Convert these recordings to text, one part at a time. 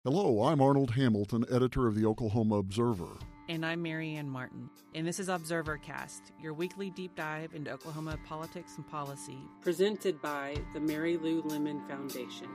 Hello, I'm Arnold Hamilton, editor of the Oklahoma Observer. And I'm Marianne Martin. And this is ObserverCast, your weekly deep dive into Oklahoma politics and policy, presented by the Mary Lou Lemon Foundation.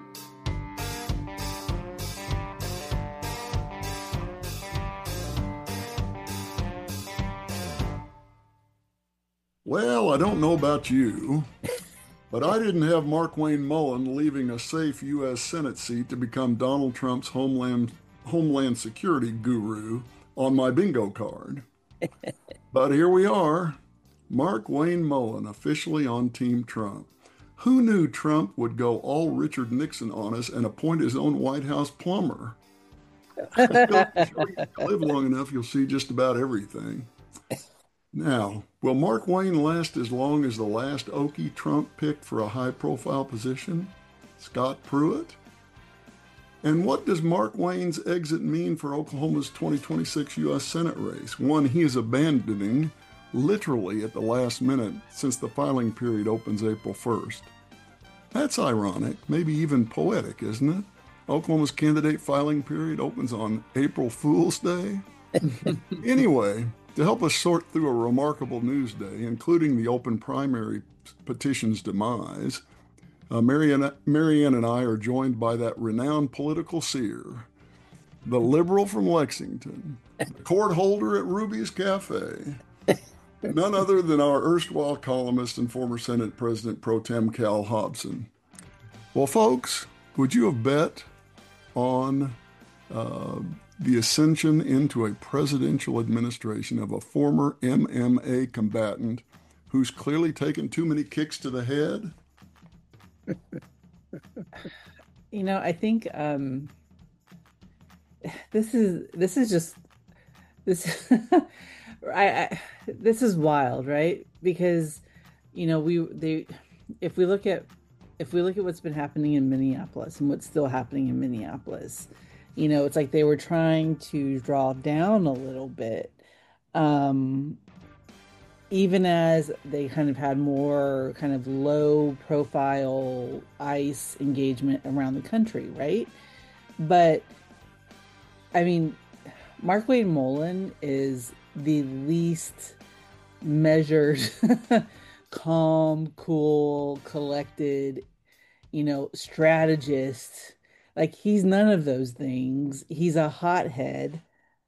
Well, I don't know about you, but I didn't have Markwayne Mullin leaving a safe U.S. Senate seat to become Donald Trump's Homeland Security guru on my bingo card. But here we are, Markwayne Mullin officially on Team Trump. Who knew Trump would go all Richard Nixon on us and appoint his own White House plumber? If you live long enough, you'll see just about everything. Now, will Markwayne last as long as the last Okie Trump picked for a high-profile position, Scott Pruitt? And what does Markwayne's exit mean for Oklahoma's 2026 U.S. Senate race, one he is abandoning literally at the last minute since the filing period opens April 1st? That's ironic, maybe even poetic, isn't it? Oklahoma's candidate filing period opens on April Fool's Day. Anyway, to help us sort through a remarkable news day, including the open primary petition's demise, Marianne and I are joined by that renowned political seer, the liberal from Lexington, the court holder at Ruby's Cafe, none other than our erstwhile columnist and former Senate President Pro Tem Cal Hobson. Well, folks, would you have bet on the ascension into a presidential administration of a former MMA combatant who's clearly taken too many kicks to the head? I think this is just this this is wild, right? Because if we look at what's been happening in Minneapolis and what's still happening in Minneapolis, it's like they were trying to draw down a little bit, even as they kind of had more kind of low profile ICE engagement around the country, right? But I mean, Markwayne Mullin is the least measured, calm, cool, collected, strategist. Like, he's none of those things. He's a hothead.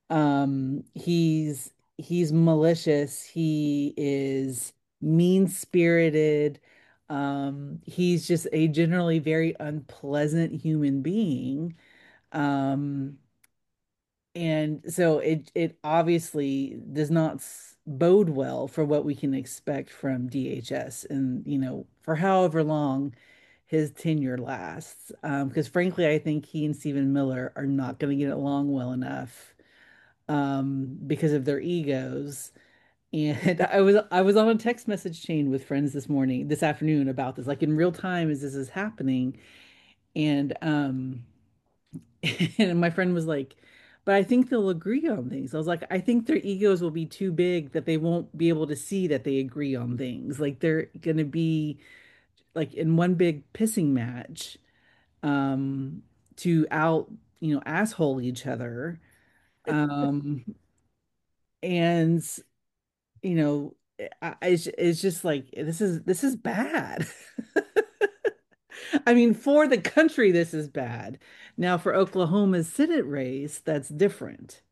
He's malicious. He is mean-spirited. He's just a generally very unpleasant human being. Um, and so it obviously does not bode well for what we can expect from DHS and, for however long his tenure lasts. Because frankly, I think he and Stephen Miller are not going to get along well enough because of their egos. And I was on a text message chain with friends this afternoon about this, like in real time as this is happening. And and my friend was like, but I think they'll agree on things. I was like, I think their egos will be too big that they won't be able to see that they agree on things. Like, they're gonna be like in one big pissing match, um, to asshole each other. Um, and you know, it's just like this is bad. I mean, for the country, this is bad. Now, for Oklahoma's Senate race, that's different.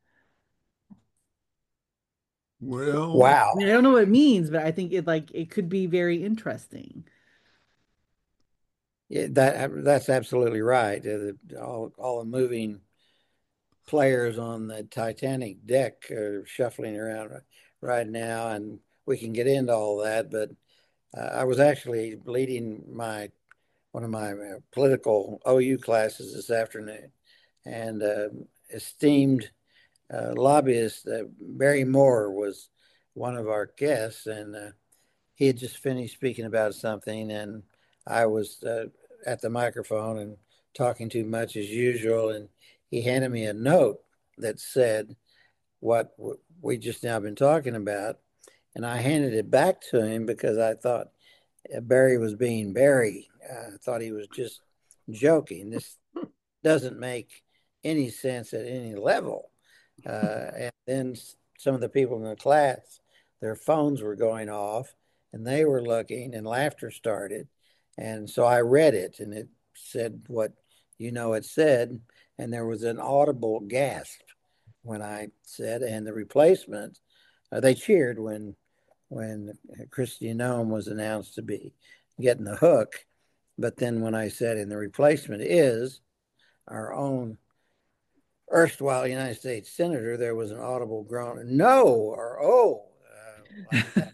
Well, I Wow. mean, I don't know what it means, but I think it could be very interesting. Yeah, that's absolutely right. All the moving players on the Titanic deck are shuffling around right now, and we can get into all that. But I was actually leading one of my political OU classes this afternoon, and esteemed lobbyist Barry Moore was one of our guests, and he had just finished speaking about something, and I was at the microphone and talking too much as usual, and he handed me a note that said what we just now been talking about, and I handed it back to him because I thought Barry was being Barry. I thought he was just joking. This doesn't make any sense at any level. And then some of the people in the class, their phones were going off and they were looking and laughter started. And so I read it and it said what it said. And there was an audible gasp when I said, and the replacement, they cheered when Kristi Noem was announced to be getting the hook. But then when I said, and the replacement is our own erstwhile United States senator, there was an audible groan, no, or oh, like that.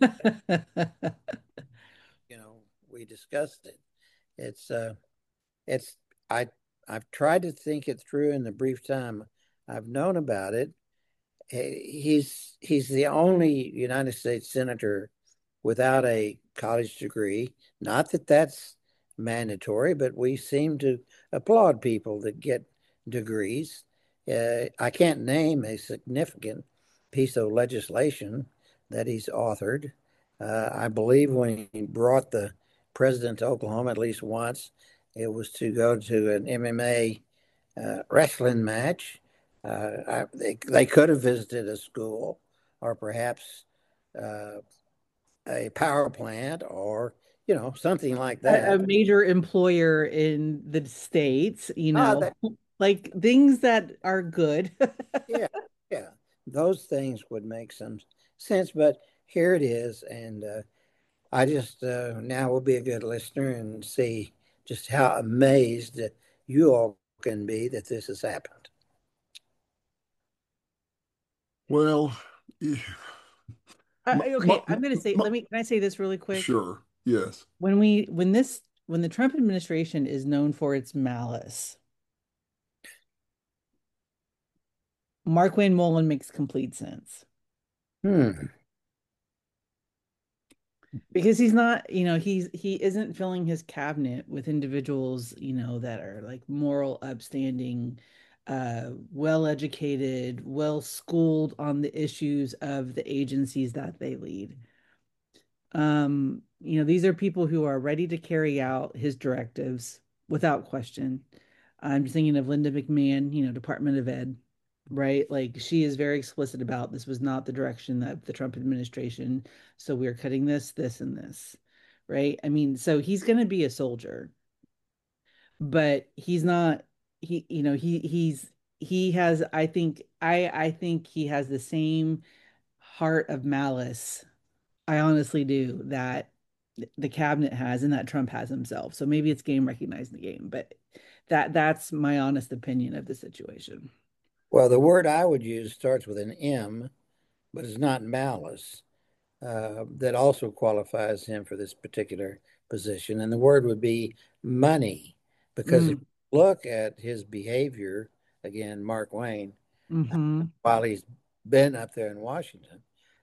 We discussed it. It's it's I I've tried to think it through in the brief time I've known about it. He's the only United States senator without a college degree. Not that that's mandatory, but we seem to applaud people that get degrees. I can't name a significant piece of legislation that he's authored. I believe when he brought the president to Oklahoma at least once, it was to go to an MMA wrestling match. They could have visited a school or perhaps uh, a power plant or something like A that. major employer in the States, Ah, that like things that are good. yeah, yeah, those things would make some sense. But here it is, and I just now will be a good listener and see just how amazed you all can be that this has happened. Well, my, Okay, I'm going to say, my, can I say this really quick? sure, yes. When the Trump administration is known for its malice, Markwayne Mullin makes complete sense Hmm. because he's not, he isn't filling his cabinet with individuals, that are like moral, upstanding, well-educated, well-schooled on the issues of the agencies that they lead. These are people who are ready to carry out his directives without question. I'm just thinking of Linda McMahon, Department of Ed, right? Like she is very explicit about this was not the direction of the Trump administration. So we're cutting this, this, and this, right? I mean, so he's going to be a soldier, but he's not, he has, I think he has the same heart of malice. I honestly do that the cabinet has and that Trump has himself. So maybe it's game recognizing the game, but that's my honest opinion of the situation. Well, the word I would use starts with an M, but it's not malice. That also qualifies him for this particular position. And the word would be money, because if Mm, you look at his behavior, again, Markwayne, hmm while he's been up there in Washington,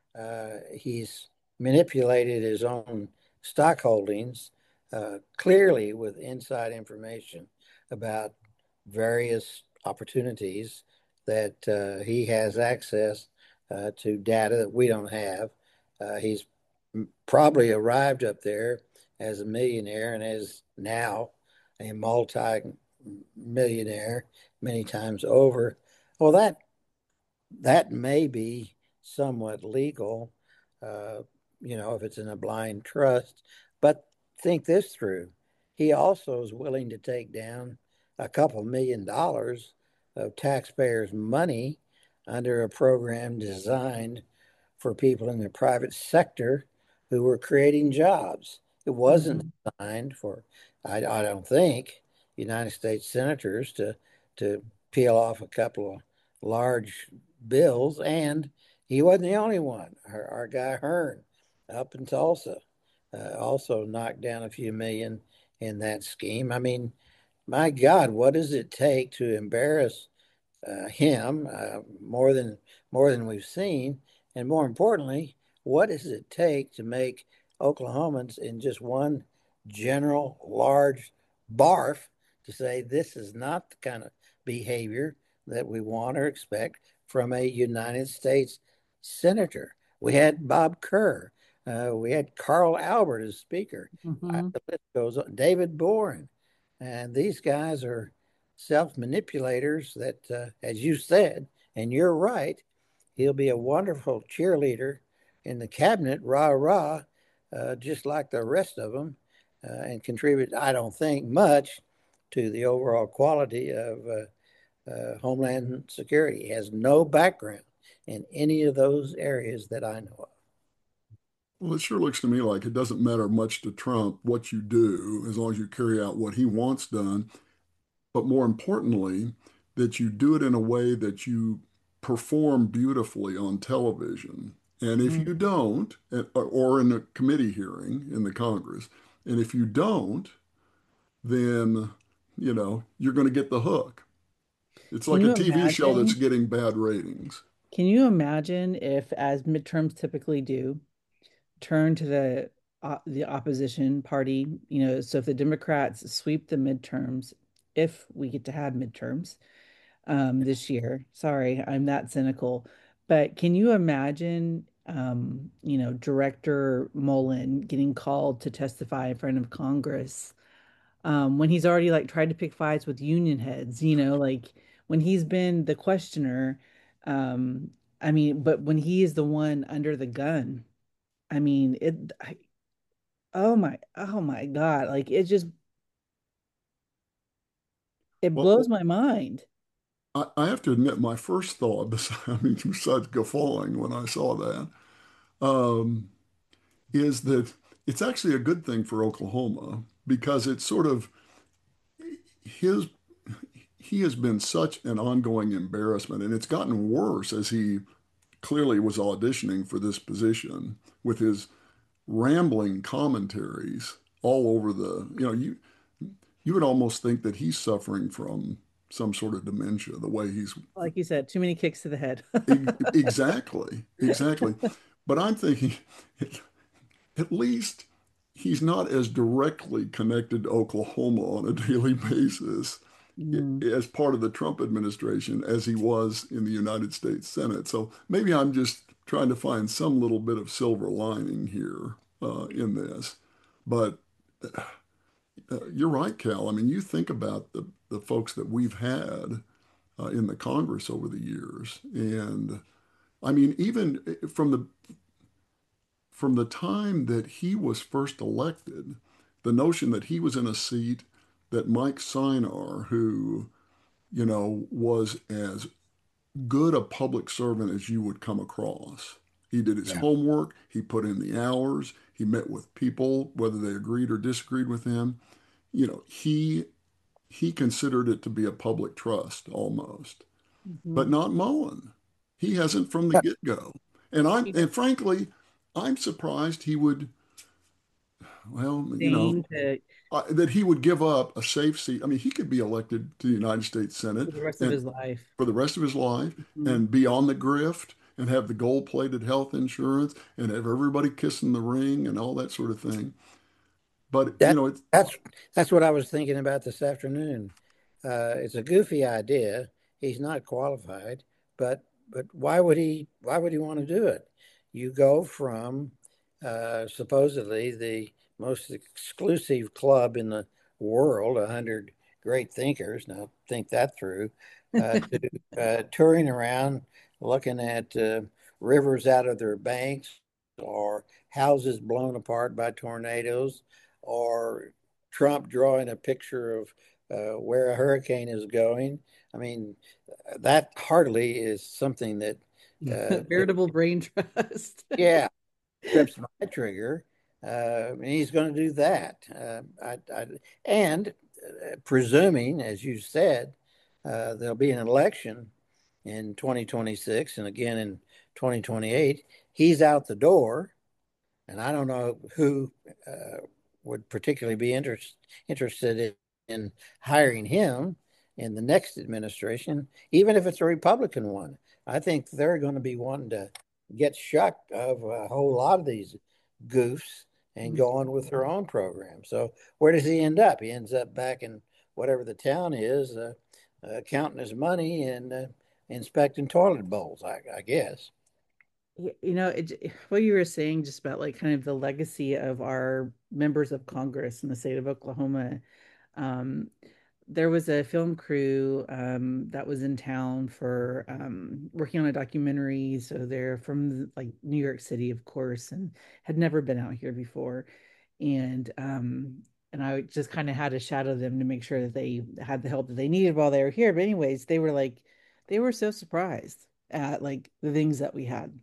he's manipulated his own stock holdings clearly with inside information about various opportunities that he has access to data that we don't have. He's probably arrived up there as a millionaire and is now a multi-millionaire many times over. Well, that may be somewhat legal, uh, if it's in a blind trust. But think this through. He also is willing to take down a couple $1 million of taxpayers' money under a program designed for people in the private sector who were creating jobs. It wasn't hmm designed for, I don't think, United States senators to peel off a couple of large bills. And he wasn't the only one. Our guy Hearn up in Tulsa also knocked down a few million in that scheme. I mean, my God, what does it take to embarrass him more than we've seen, and more importantly, what does it take to make Oklahomans in just one general large barf to say this is not the kind of behavior that we want or expect from a United States senator? We had Bob Kerr. We had Carl Albert as speaker. hmm The list goes on. David Boren. And these guys are self-manipulators that, as you said, and you're right, he'll be a wonderful cheerleader in the cabinet, rah, rah, just like the rest of them, and contribute, I don't think, much to the overall quality of Homeland Security. He has no background in any of those areas that I know of. Well, it sure looks to me like it doesn't matter much to Trump what you do as long as you carry out what he wants done. But more importantly, that you do it in a way that you perform beautifully on television. And if Mm. you don't, or in a committee hearing in the Congress, and if you don't, then, you're going to get the hook. It's Can like a you TV show that's imagine? getting bad ratings. Can you imagine if, as midterms typically do, turn to the opposition party, so if the Democrats sweep the midterms, if we get to have midterms this year. Sorry, I'm that cynical. But can you imagine Director Mullen getting called to testify in front of Congress when he's already like tried to pick fights with union heads, like when he's been the questioner, um, I mean, but when he is the one under the gun, I mean, oh my God, like it Well, blows my mind. I have to admit, my first thought, besides guffawing when I saw that, um, is that it's actually a good thing for Oklahoma because it's sort of his he has been such an ongoing embarrassment, and it's gotten worse as he clearly was auditioning for this position with his rambling commentaries all over you would almost think that he's suffering from some sort of dementia, the way he's Like you said, too many kicks to the head. exactly, exactly. But I'm thinking at least he's not as directly connected to Oklahoma on a daily basis Mm. as part of the Trump administration as he was in the United States Senate. So maybe I'm just trying to find some little bit of silver lining here in this. But you're right, Cal. I mean, you think about the folks that we've had in the Congress over the years, and I mean, even from the time that he was first elected, the notion that he was in a seat that Mike Sinar, who, was as good a public servant as you would come across. He did his Yeah. homework, he put in the hours, he met with people, whether they agreed or disagreed with him. He considered it to be a public trust almost, but Mhm. not Mullen. He hasn't from the get-go. And frankly, I'm surprised he would, well, Deign to that he would give up a safe seat. I mean, he could be elected to the United States Senate for the rest of and his life. for the rest of his life Mhm. and be on the grift and have the gold-plated health insurance and have everybody kissing the ring and all that sort of thing. But, That that's that's what I was thinking about this afternoon. It's a goofy idea. He's not qualified, but why would he want to do it? You go from supposedly the most exclusive club in the world, 100 great thinkers. Now think that through. To touring around, looking at rivers out of their banks, or houses blown apart by tornadoes, or Trump drawing a picture of where a hurricane is going. I mean, that hardly is something that, Veritable brain trust. yeah, trips my trigger. And he's going to do that. And presuming, as you said, there'll be an election in 2026 and again in 2028, he's out the door. And I don't know who would particularly be interested in hiring him in the next administration, even if it's a Republican one. I think they're going to be wanting to get shucked of a whole lot of these goofs and go on with their own program. So where does he end up? He ends up back in whatever the town is, counting his money and inspecting toilet bowls, I guess. What you were saying just about like kind of the legacy of our members of Congress in the state of Oklahoma, um, there was a film crew that was in town for working on a documentary. So they're from like New York City, of course, and had never been out here before. And I just kind of had to shadow them to make sure that they had the help that they needed while they were here. But anyways, they were like, they were so surprised at like the things that we had.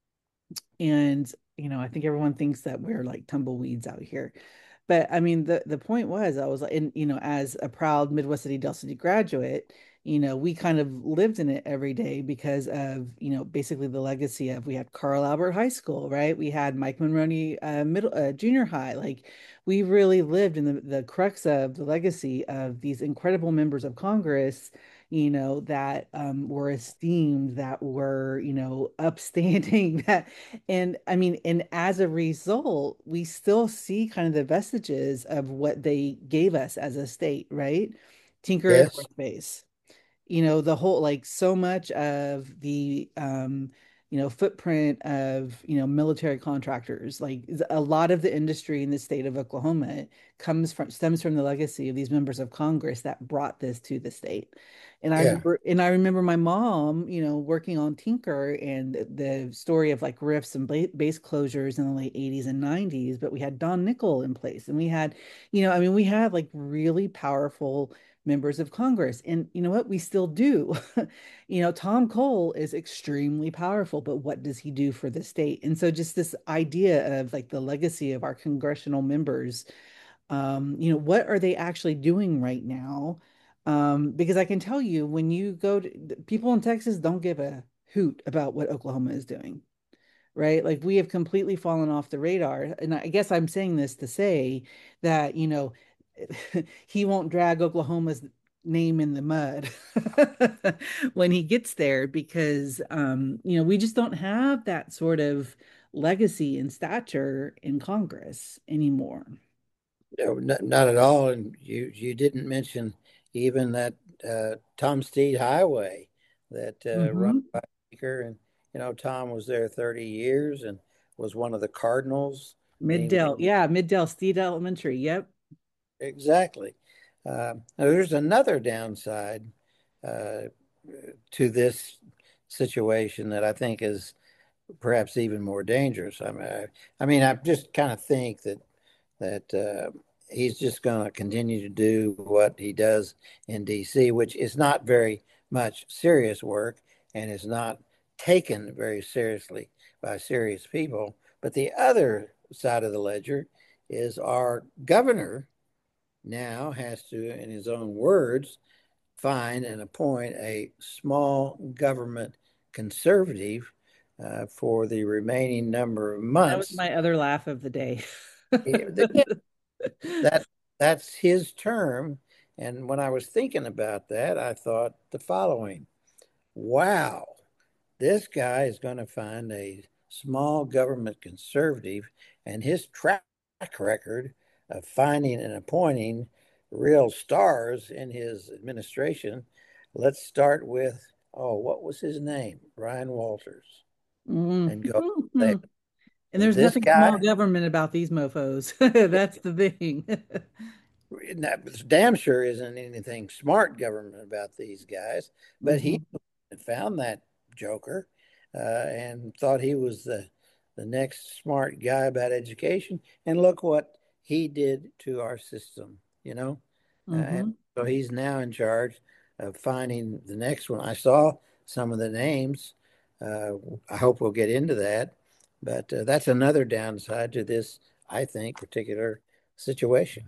And, I think everyone thinks that we're like tumbleweeds out here. But I mean, the point was, I was like, and as a proud Midwest City Del City graduate, we kind of lived in it every day because of, basically the legacy of we had Carl Albert High School, right? We had Mike Monroney middle junior high. Like we really lived in the crux of the legacy of these incredible members of Congress, that were esteemed, that were, upstanding, that, and I mean, and as a result, we still see kind of the vestiges of what they gave us as a state, right? Tinker Air Yes. Force Base, the whole, like, so much of the footprint of military contractors, like a lot of the industry in the state of Oklahoma stems from the legacy of these members of Congress that brought this to the state. Yeah. And I remember my mom, working on Tinker and the story of like rifts and base closures in the late 80s and 90s, but we had Don Nickel in place, and we had, I mean, we had like really powerful members of Congress. And you know what? We still do. Tom Cole is extremely powerful, but what does he do for the state? And so just this idea of like the legacy of our congressional members, what are they actually doing right now? Because I can tell you, when you go to people in Texas don't give a hoot about what Oklahoma is doing, right? Like we have completely fallen off the radar. And I guess I'm saying this to say that, he won't drag Oklahoma's name in the mud when he gets there because, we just don't have that sort of legacy and stature in Congress anymore. No, not at all. And you didn't mention even that Tom Steed Highway that run Hmm. by Baker. And, Tom was there 30 years and was one of the cardinals being Middale, yeah, Middale Steed Elementary. Yep. exactly. Now there's another downside uh, to this situation that I think is perhaps even more dangerous. I just kind of think that he's just going to continue to do what he does in D.C., which is not very much serious work and is not taken very seriously by serious people. But the other side of the ledger is our governor now has to, in his own words, find and appoint a small government conservative for the remaining number of That was months. my other laugh of the day. that that's his term. And when I was thinking about that, I thought the following: wow, this guy is going to find a small government conservative, and his track record of finding and appointing real stars in his administration. Let's start with, oh, what was his name? Brian Walters. And go there. Mhm. And there's This nothing small guy, government about these mofos. That's the thing. damn sure isn't anything smart government about these guys, but he Mhm. found that joker and thought he was the next smart guy about education. And look what he did to our system, and Mhm. so he's now in charge of finding the next one. I saw some of the names. Uh, I hope we'll get into that, but that's another downside to this, I think, particular situation.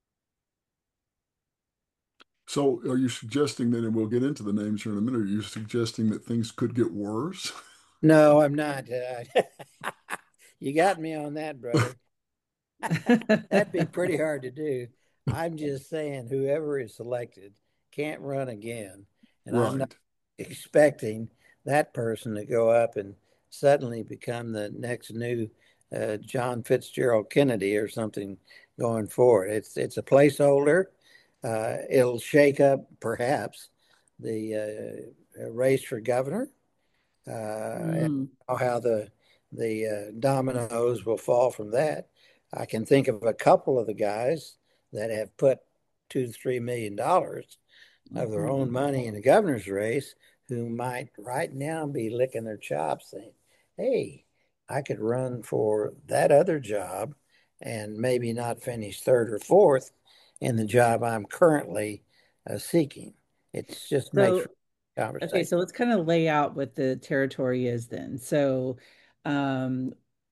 So, are you suggesting that, and we'll get into the names here in a minute, are you suggesting that things could get worse? No, I'm not. You got me on that, brother. That'd be pretty hard to do. I'm just saying, whoever is selected can't run again. And I'm not Right. expecting that person to go up and suddenly become the next new John Fitzgerald Kennedy or something going forward. It's a placeholder. It'll shake up perhaps the race for governor and Mm. how the dominoes will fall from that. I can think of a couple of the guys that have put $2 to $3 million of their Mhm. own money in the governor's race who might right now be licking their chops saying, hey, I could run for that other job and maybe not finish third or fourth in the job I'm currently seeking. It just makes for So, okay, conversation. so let's kind of lay out what the territory is then. So, um,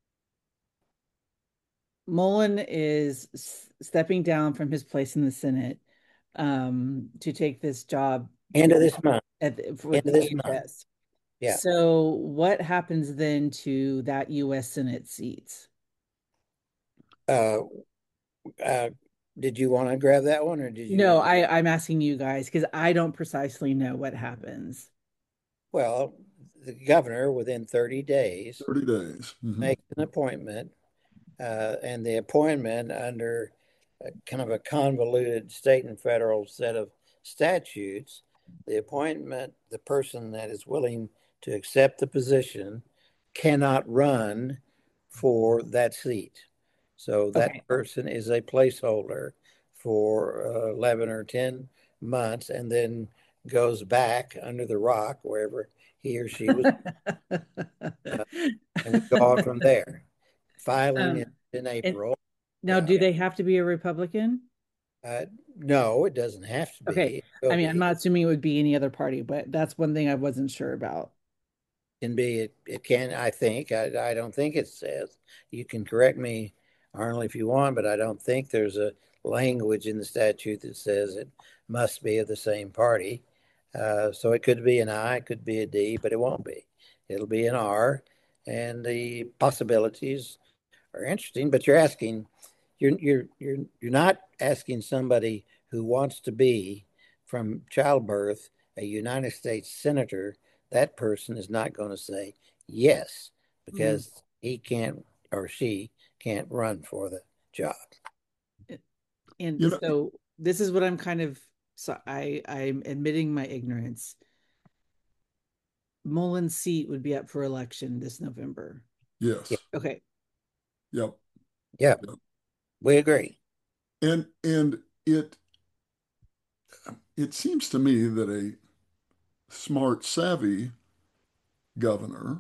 Mullen is stepping down from his place in the Senate to take this job End of this month. with End of the this month. DHS. Yeah. So, what happens then to that U.S. Senate seats? Uh, uh, did you want to grab that one or did No, you? I'm asking you guys because I don't precisely know what happens. Well, the governor within 30 days 30 days. makes an appointment, and the appointment under kind of a convoluted state and federal set of statutes, the appointment, the person that is willing to accept the position cannot run for that seat. So Okay. that person is a placeholder for 11 or 10 months and then goes back under the rock wherever he or she was, uh, and we go on from there. Filing is Um, in and April. now, Uh, do they have to be a Republican? no, it doesn't have to Okay. be. It will I mean, I'm be. not assuming it would be any other party, but that's one thing I wasn't sure about. Can be. It can. I think. I don't think it says. You can correct me, Arnold, if you want, but I don't think there's a language in the statute that says it must be of the same party. So it could be an I, it could be a D, but it won't be. It'll be an R, and the possibilities are interesting. But you're not asking somebody who wants to be from childbirth a United States senator. That person is not going to say yes Mm. because he can't or she can't run for the job. You And know, so this is what I'm kind of so I'm admitting my ignorance. Mullen's seat would be up for election this November. Yeah, yes. Okay. Yep. yeah, Yep. we agree. And it seems to me that a smart, savvy governor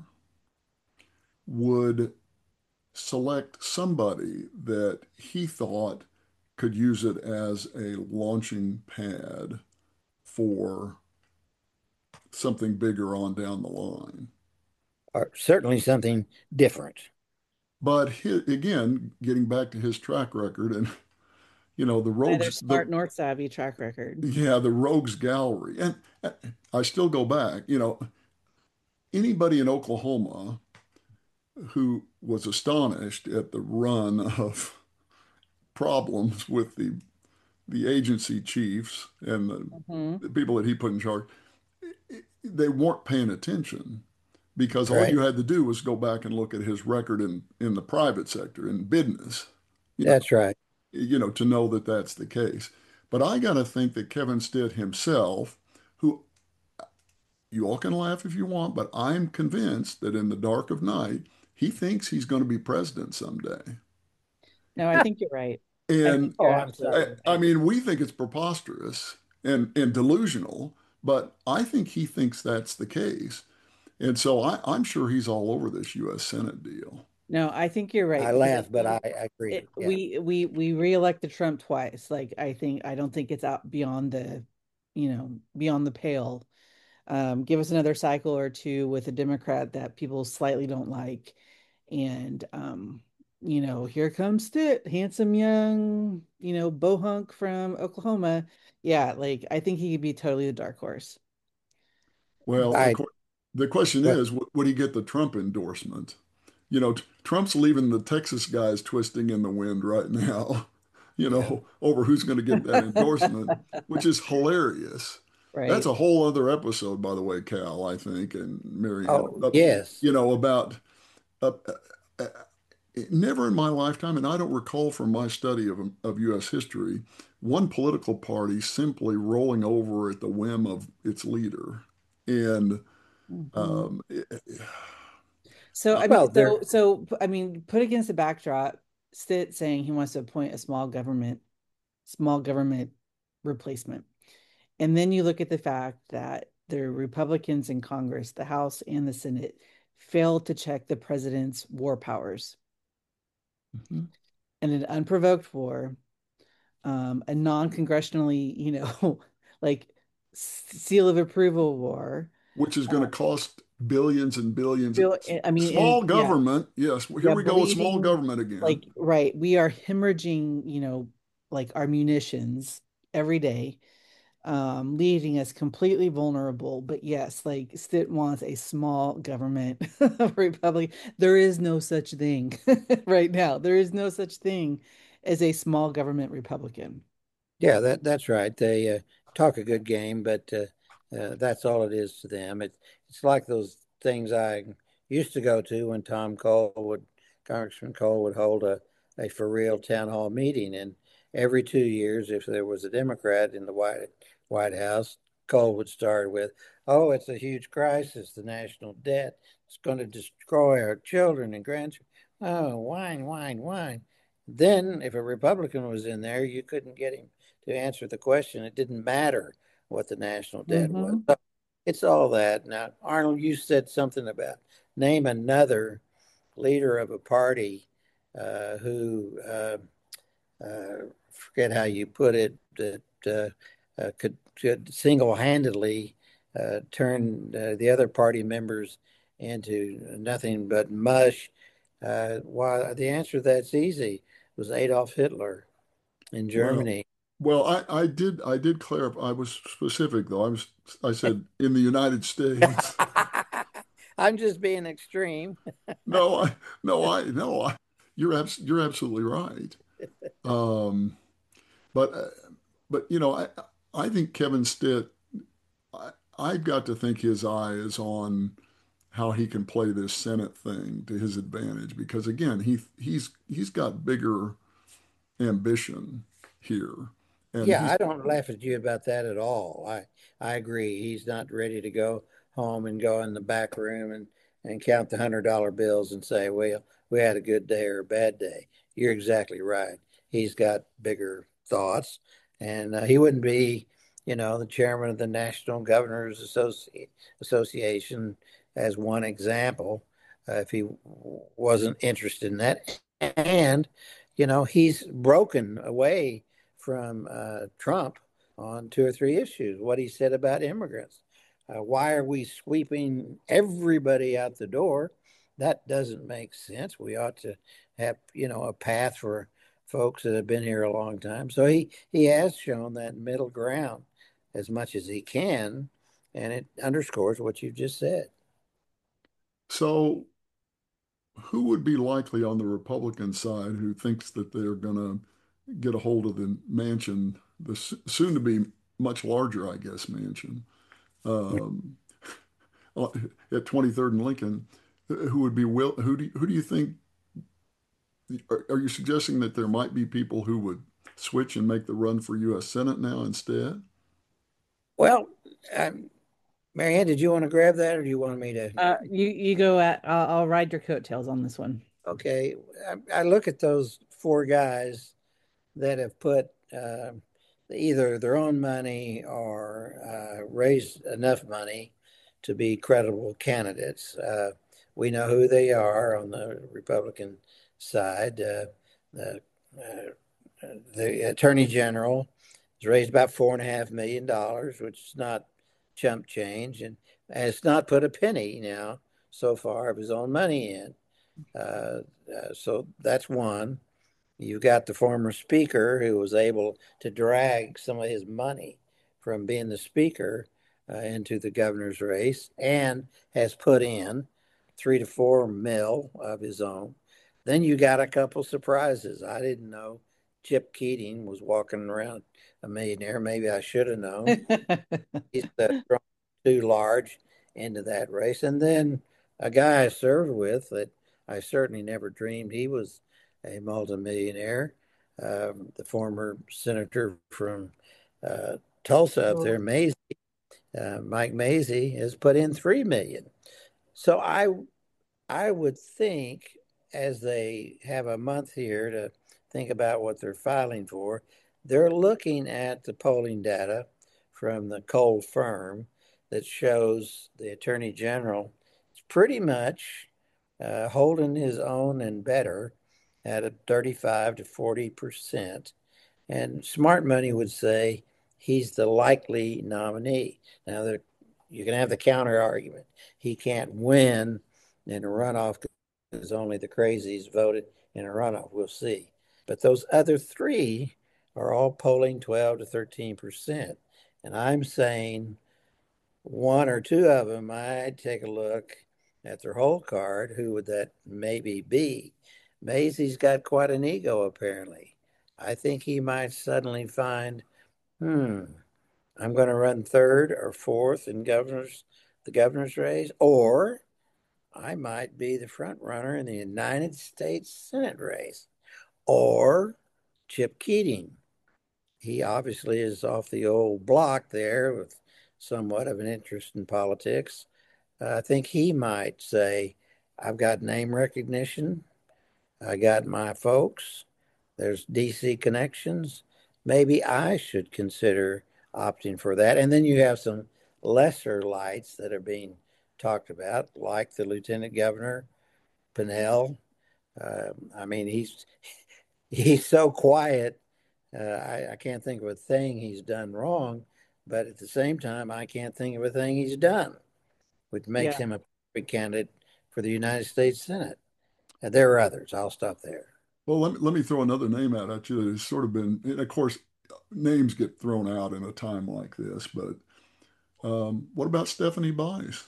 would select somebody that he thought could use it as a launching pad for something bigger on down the line. Or certainly something different. But again, getting back to his track record and the Neither rogues, smart nor savvy track record. the rogues gallery. And I still go back, anybody in Oklahoma who was astonished at the run of problems with the agency chiefs and Mhm. the people that he put in charge, they weren't paying attention because all Right. you had to do was go back and look at his record in the private sector in business, you know, That's right. to know that that's the case. But I got to think that Kevin Stitt himself, who you all can laugh if you want, but I'm convinced that in the dark of night, he thinks he's going to be president someday. No, I think you're right. I think And Oh, you're I'm absolutely certain. I right. mean, we think it's preposterous and delusional, but I think he thinks that's the case. And so I'm sure he's all over this U.S. Senate deal. No, I think you're right I because laugh, but I agree. Yeah. we reelected Trump twice. Like I don't think it's out beyond beyond the pale. Give us another cycle or two with a Democrat that people slightly don't like, and here comes Stitt, handsome young, bohunk from Oklahoma. Yeah, like I think he could be totally the dark horse. Well, I the question well, is, would he get the Trump endorsement? Trump's leaving the Texas guys twisting in the wind right now, yeah. over who's going to get that endorsement, which is hilarious. That's Right. a whole other episode, by the way, Cal, I think, and Marianne, Oh, yes. about uh, uh, never in my lifetime, and I don't recall from my study of U.S. history, one political party simply rolling over at the whim of its leader. And Mhm. um, So I mean, Well, there. put against the backdrop, Stitt saying he wants to appoint a small government replacement. And then you look at the fact that the Republicans in Congress, the House and the Senate, failed to check the president's war powers. Mhm. And an unprovoked war, a non-congressionally, like seal of approval war. Which is going to cost billions and billions. I mean, and Small yeah, government. Yes. Here yeah, we go with small bleeding, government again. like, right. We are hemorrhaging, like our munitions every day, leaving us completely vulnerable. But yes, like Stitt wants a small government republic. There is no such thing right now. There is no such thing as a small government Republican. Yeah, that's right. They talk a good game, but that's all it is to them. It's like those things I used to go to when Congressman Cole would hold a for real town hall meeting, and every 2 years, if there was a Democrat in the White House, Cole would start with, "Oh, it's a huge crisis, the national debt. It's going to destroy our children and grandchildren. Oh, whine, whine, whine." Then, if a Republican was in there, you couldn't get him to answer the question. It didn't matter what the national debt was. Hmm. So it's all that. Now, Arnold, you said something about name another leader of a party who, forget how you put it, that could single-handedly turn the other party members into nothing but mush. Why, the answer to that's easy. It was Adolf Hitler in Well, Germany. well, I did clarify. I was specific though. I said in the United States. I'm just being extreme. No, I, no, you're absolutely right. Um, but but I think Kevin Stitt. I've got to think his eye is on how he can play this Senate thing to his advantage because again, he's got bigger ambition here, and Yeah, he's I don't laugh at you about that at all. I agree. He's not ready to go home and go in the back room and count the $100 bills and say, well, we had a good day or a bad day. You're exactly right. He's got bigger thoughts, and he wouldn't be, the chairman of the National Governors Association as one example if he wasn't interested in that. And, he's broken away from Trump on two or three issues. What he said about immigrants. Why are we sweeping everybody out the door? That doesn't make sense. We ought to have, a path for folks that have been here a long time. So he has shown that middle ground as much as he can, and it underscores what you just said. so who would be likely on the Republican side who thinks that they're going to get a hold of the mansion, the soon to be much larger, I guess, mansion um, at 23rd and Lincoln? Who would be who do you think? Are you suggesting that there might be people who would switch and make the run for U.S. Senate now instead? Well, um, Marianne, did you want to grab that, or do you want me to? You go at. I'll ride your coattails on this one. Okay, I look at those four guys that have put either their own money or raised enough money to be credible candidates. We know who they are on the Republican side. The, the Attorney General has raised about $4.5 million, which is not chump change, and has not put a penny now so far of his own money in. So that's one. You got the former speaker who was able to drag some of his money from being the speaker into the governor's race and has put in 3 to 4 mil of his own. Then you got a couple surprises. I didn't know Chip Keating was walking around a millionaire. Maybe I should have known. He's thrown too large into that race. And then a guy I served with that I certainly never dreamed he was a multimillionaire, the former senator from Tulsa up there, Mazie, Mike Mazie, has put in 3 million. So I would think as they have a month here to think about what they're filing for, they're looking at the polling data from the Cole firm that shows the Attorney General is pretty much holding his own and better at a 35 to 40%. And smart money would say he's the likely nominee. Now, you can have the counter argument. He can't win in a runoff because only the crazies voted in a runoff. We'll see. But those other three are all polling 12 to 13%. And I'm saying one or two of them, I'd take a look at their whole card. Who would that maybe be? Macy's got quite an ego, apparently. I think he might suddenly find, hmm, I'm going to run third or fourth in the governor's race, or I might be the front runner in the United States Senate race, or Chip Keating. He obviously is off the old block there with somewhat of an interest in politics. I think he might say, I've got name recognition. I got my folks. There's DC connections. Maybe I should consider opting for that. And then you have some lesser lights that are being talked about, like the Lieutenant Governor, Pinnell. I mean, he's so quiet. I can't think of a thing he's done wrong, but at the same time, I can't think of a thing he's done, which makes Yeah. him a perfect candidate for the United States Senate. And there are others. I'll stop there. Well, let me throw another name out at you that has sort of been, and of course, names get thrown out in a time like this, but what about Stephanie Bice?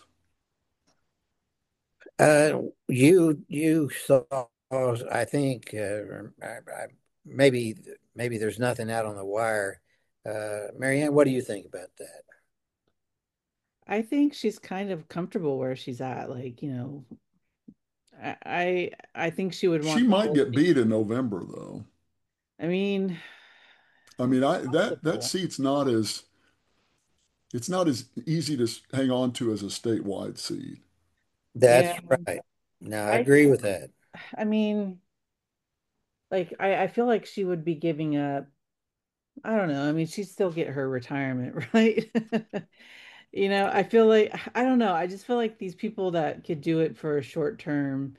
You saw, I think, maybe there's nothing out on the wire. Marianne, what do you think about that? I think she's kind of comfortable where she's at. Like, I think she would She want the might whole get beat in November, though. I mean, I mean, that possible. seat's not as it's not as easy to hang on to as a statewide seat. That's Yeah. right. No, I I agree with that. I mean, like I feel like she would be giving up. I don't know. I mean, she'd still get her retirement, right? I feel like I don't know. I just feel like these people that could do it for a short term,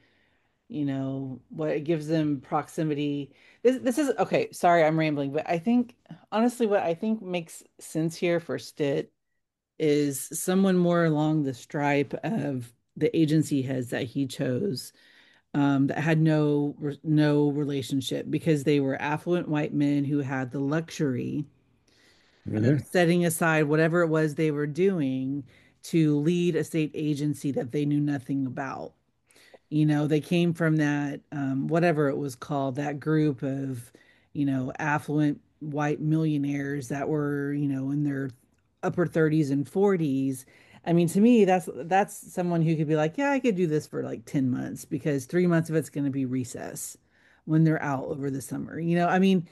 what it gives them proximity. This is okay, sorry, I'm rambling, but I think honestly what I think makes sense here for Stitt is someone more along the stripe of the agency heads that he chose, that had no relationship because they were affluent white men who had the luxury of Mhm. setting aside whatever it was they were doing to lead a state agency that they knew nothing about. They came from that, whatever it was called, that group of, affluent white millionaires that were, in their upper 30s and 40s. I mean, to me, that's someone who could be like, yeah, I could do this for like 10 months because 3 months of it's going to be recess when they're out over the summer. I mean,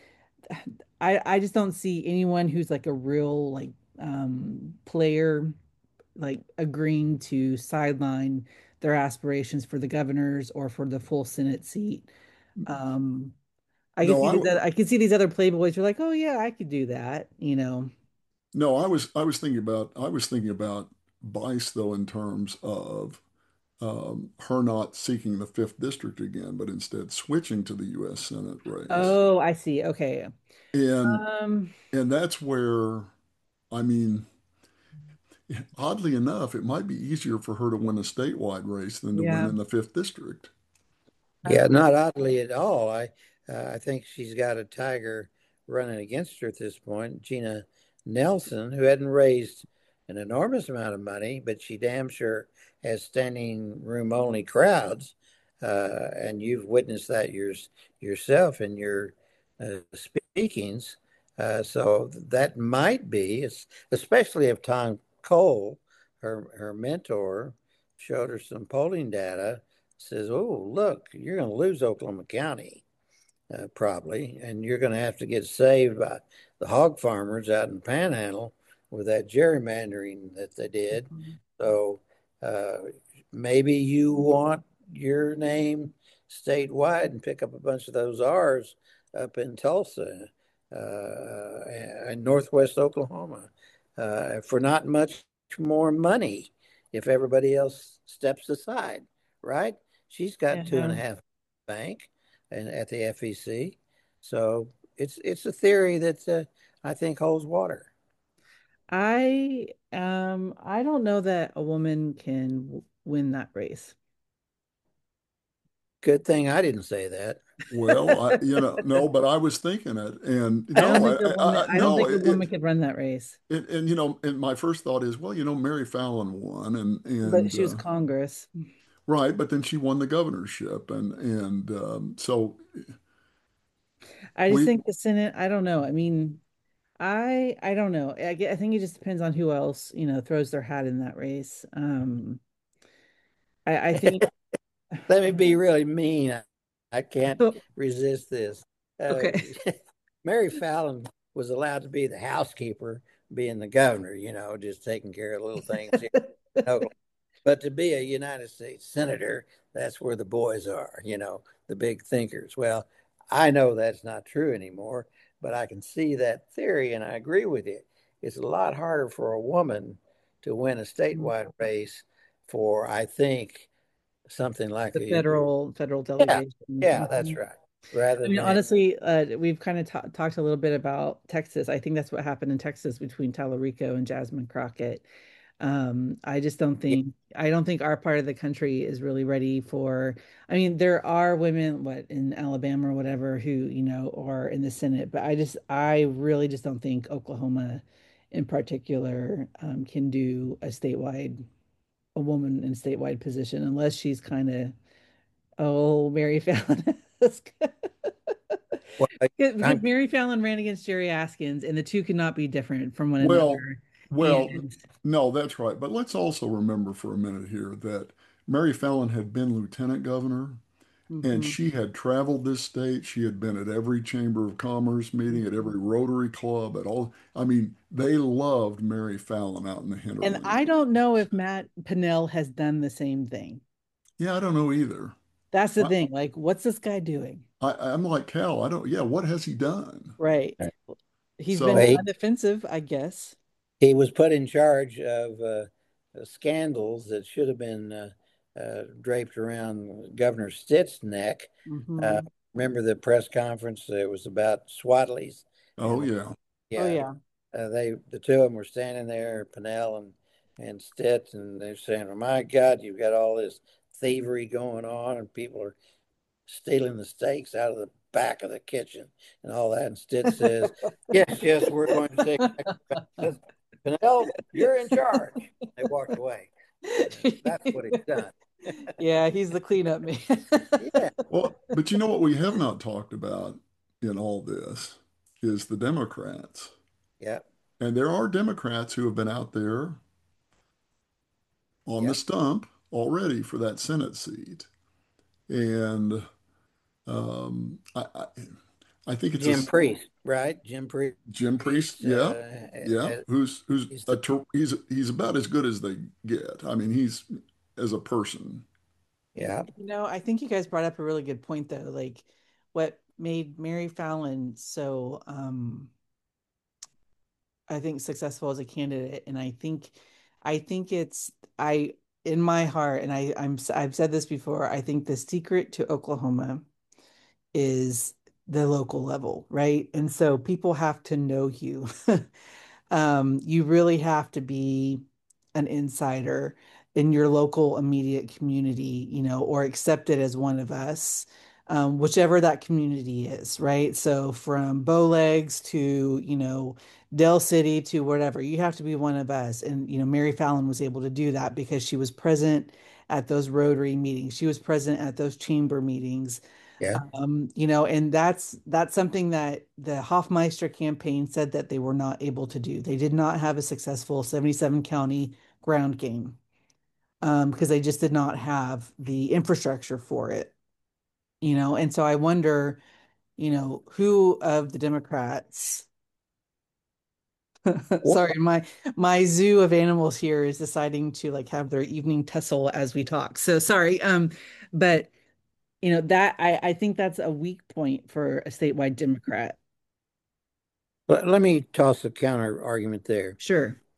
I just don't see anyone who's like a real like player like agreeing to sideline their aspirations for the governors or for the full Senate seat. Um, No, I can see these other playboys who are like, oh yeah, I could do that. no, I was thinking about Bice though in terms of her not seeking the fifth district again, but instead switching to the U.S. Senate race, Oh, I see. Okay. and Um, and that's where I mean, oddly enough, it might be easier for her to win a statewide race than to win yeah. in the fifth district. Yeah, not oddly at all. I think she's got a tiger running against her at this point, Gina Nelson, who hadn't raised an enormous amount of money, but she damn sure has standing room only crowds. And you've witnessed that yourself in your speakings. So that might be, especially if Tom Cole, her mentor, showed her some polling data, says, "Oh, look, you're going to lose Oklahoma County, probably, and you're going to have to get saved by the hog farmers out in Panhandle with that gerrymandering that they did. So uh, maybe you want your name statewide and pick up a bunch of those R's up in Tulsa and Northwest Oklahoma. for not much more money if everybody else steps aside, right? She's got two and Yeah. a half bank and at the FEC. So it's a theory that I think holds water. I don't know that a woman can win that race. Good thing I didn't say that. Well, no, but I was thinking it, and I don't no, think a woman I don't no, think a woman could run that race. and my first thought is, well, Mary Fallon won, But and she was Congress. right, but then she won the governorship, and so I just we, think the Senate, I don't know. I mean, I don't know. I think it just depends on who else, throws their hat in that race. I think Let me be really mean. I can't resist this. Uh, okay. Mary Fallon was allowed to be the housekeeper, being the governor, just taking care of little things here in Oklahoma. But to be a United States senator, that's where the boys are, the big thinkers. Well, I know that's not true anymore, but I can see that theory and I agree with you. It's a lot harder for a woman to win a statewide race for, I think, something like The a, federal yeah, delegation. yeah, that's Mhm. right. I Rather mean, than, honestly, we've kind of talked a little bit about Texas. I think that's what happened in Texas between Tallarico and Jasmine Crockett. I just don't yeah, think I don't think our part of the country is really ready for. I mean, there are women, what in Alabama or whatever, who are in the Senate, but I really just don't think Oklahoma, in particular, can do a woman in a statewide position unless she's kind of Mary Fallon. well, Because I'm, Mary Fallon ran against Jerry Askins, and the two could not be different from one well, another. well, And no, that's right. But let's also remember for a minute here that Mary Fallon had been lieutenant governor. And mhm, she had traveled this state. She had been at every Chamber of Commerce meeting, at mhm. every Rotary Club, at all. I mean, they loved Mary Fallon out in the And hinterlands. I don't know if Matt Pinnell has done the same thing. Yeah, I don't know either. That's the I, thing. Like, what's this guy doing? I'm like Cal. I don't. Yeah, what has he done? Right. He's been So, he, kind of offensive, I guess. he was put in charge of scandals that should have been draped around Governor Stitt's neck. Uh, Hmm. remember the press conference? It was about Swaddleys, oh and yeah, Oh yeah, yeah. the two of them were standing there, Pinnell and Stitt, and they're saying, "Oh my God, you've got all this thievery going on, and people are stealing the steaks out of the back of the kitchen and all that." And Stitt says, "Yes, yes, we're going to take action." Pinnell, you're in charge. They walked away. And that's what he's done. Yeah, he's the cleanup man. Yeah, well, but you know what we have not talked about in all this is the Democrats. yeah, And there are Democrats who have been out there on the yeah. stump already for that Senate seat. And I think it's a Jim Priest, right? Jim Jim Priest. Priest. Yeah, yeah. Who's He's a the he's about as good as they get. I mean, he's as a person. yeah, I think you guys brought up a really good point though. Like what made Mary Fallon so I think successful as a candidate. And I think it's I in my heart, and I've said this before, I think the secret to Oklahoma is the local level, right? And so people have to know you. You really have to be an insider in your local immediate community, or accepted as one of us, whichever that community is, right? So from Bowlegs to, Dell City to whatever, you have to be one of us. And, Mary Fallon was able to do that because she was present at those Rotary meetings. She was present at those chamber meetings. yeah. And that's something that the Hofmeister campaign said that they were not able to do. They did not have a successful 77 county ground game because they just did not have the infrastructure for it, And so I wonder, who of the Democrats, Well, sorry, my zoo of animals here is deciding to like have their evening tussle as we talk. So sorry. But that I think that's a weak point for a statewide Democrat. let me toss a counter argument there. Sure.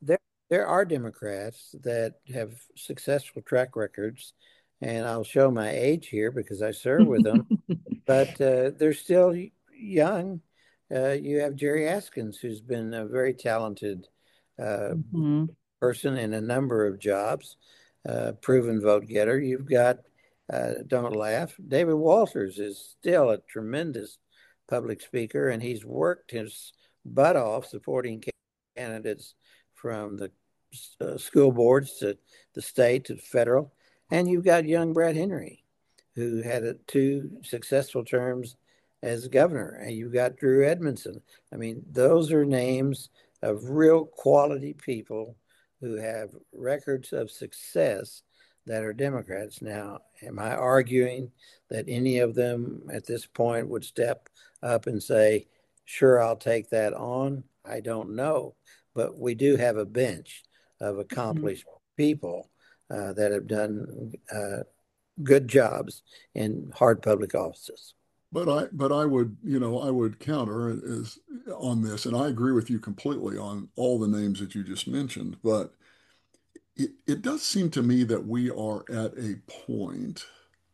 There are Democrats that have successful track records, and I'll show my age here because I serve with them, but they're still young. You have Jerry Askins, who's been a very talented uh, Mhm. person in a number of jobs, proven vote getter. You've got, don't laugh, David Walters is still a tremendous public speaker, and he's worked his butt off supporting candidates from the school boards to the state to federal. And you've got young Brad Henry, who had two successful terms as governor. And you've got Drew Edmondson. I mean, those are names of real quality people who have records of success that are Democrats. Now, am I arguing that any of them at this point would step up and say, sure, I'll take that on? I don't know. But we do have a bench of Mhm. accomplished people that have done good jobs in hard public offices. But I would, I would counter is on this, and I agree with you completely on all the names that you just mentioned. But it does seem to me that we are at a point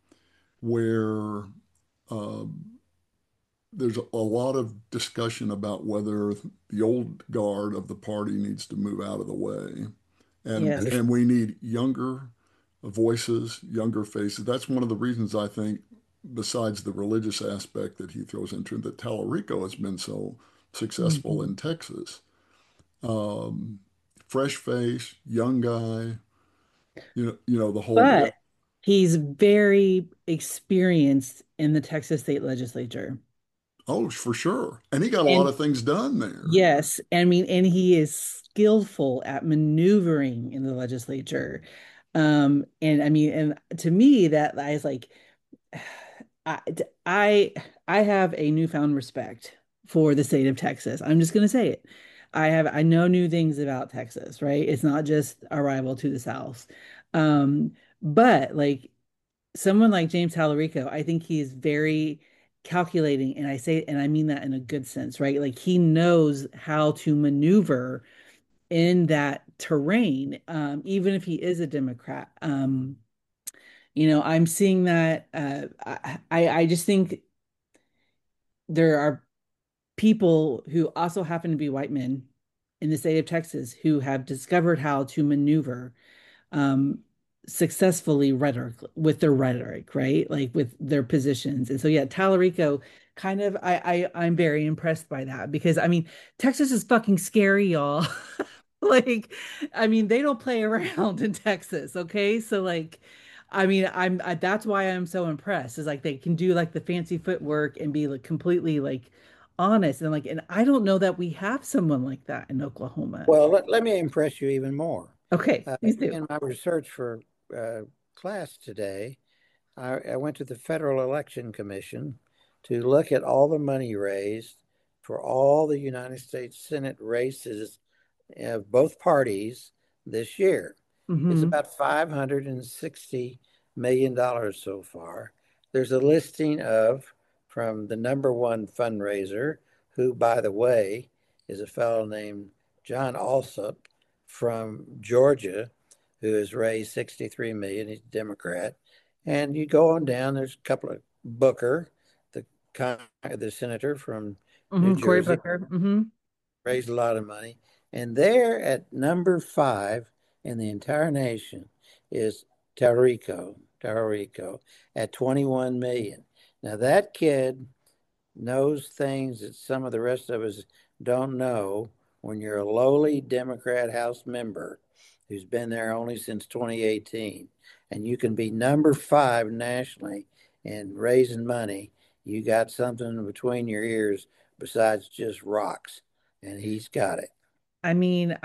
where um, there's a lot of discussion about whether the old guard of the party needs to move out of the way, and Yes. and we need younger voices, younger faces. That's one of the reasons I think, besides the religious aspect that he throws into it, that Tallarico has been so successful Mhm. in Texas. Um, Fresh face, young guy, the whole. But he's very experienced in the Texas state legislature. Oh, for sure. And he got a lot And of things done there. yes, I mean, and he is skillful at maneuvering in the legislature. And I mean, and to me, that I was like, I, I, I have a newfound respect for the state of Texas. I'm just going to say it. I know new things about Texas, right? It's not just a rival to the South. But like someone like James Tallarico, I think he's very calculating, and I say, and I mean that in a good sense, right? Like he knows how to maneuver in that terrain, even if he is a Democrat. I'm seeing that. I just think there are people who also happen to be white men in the state of Texas who have discovered how to maneuver um, successfully rhetoric with their rhetoric, right? Like with their positions. And so yeah, Tallarico kind of I'm very impressed by that because I mean Texas is fucking scary, y'all. Like, I mean, they don't play around in Texas, okay? So like I mean, that's why I'm so impressed. Is like they can do like the fancy footwork and be like completely like honest and like and I don't know that we have someone like that in Oklahoma. Well, let me impress you even more. Okay, please do. In my research for class today, I went to the Federal Election Commission to look at all the money raised for all the United States Senate races of both parties this year. It's Hmm. about $560 million so far. There's a listing of from the number one fundraiser, who, by the way, is a fellow named John Alsup from Georgia, who has raised 63 million. He's a Democrat. And you go on down, there's a couple of Booker, the the senator from New Cory Jersey, Booker. Hmm. raised a lot of money. And there at number five in the entire nation is Tarico at 21 million. Now that kid knows things that some of the rest of us don't know when you're a lowly Democrat House member who's been there only since 2018, and you can be number five nationally in raising money. You got something between your ears besides just rocks, and he's got it. I mean,